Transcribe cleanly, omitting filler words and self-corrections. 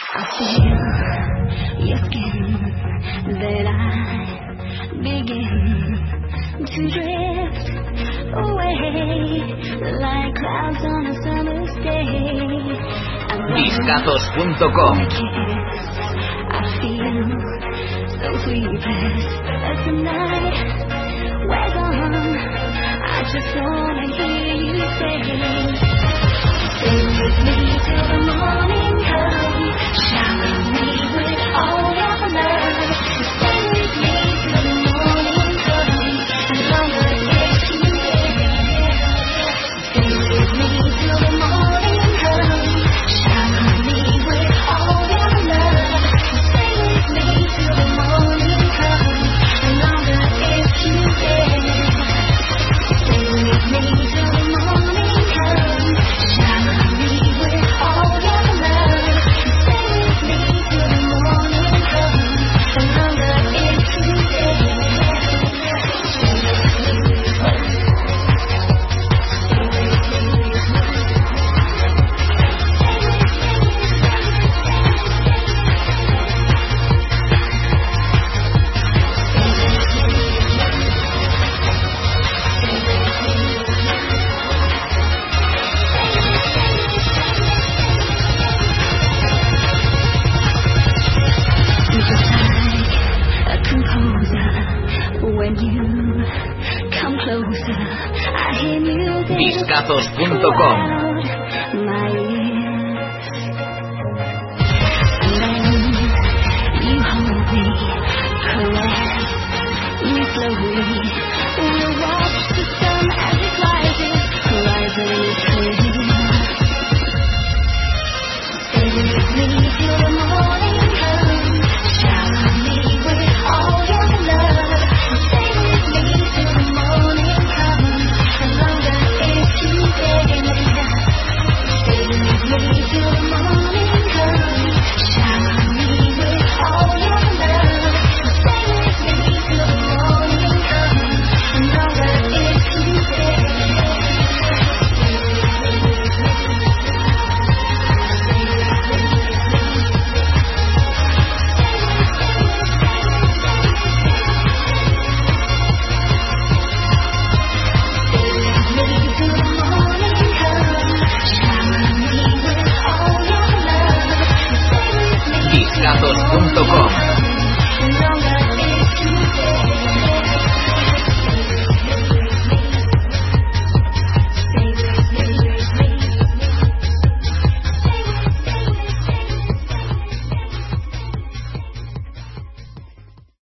I feel your skin, that I begin to drift away like clouds on a summer's day. Discazos.com. I feel so sleepless as the night wears on. I just wanna hear you say, stay with me till the morning comes, shower me with all your love. Stay with me till the morning comes, as long as it's you there. Stay with me till the morning comes, shower me with all your love. Stay with me till the morning comes, as long as it's you there. Stay with me till the morning comes, shower me with all your love. Stay with me till the morning comes, as long as it's you there. A composer, when you come closer, I hear music Discazos.com. throughout my ears. And then you hold me, caress me slowly.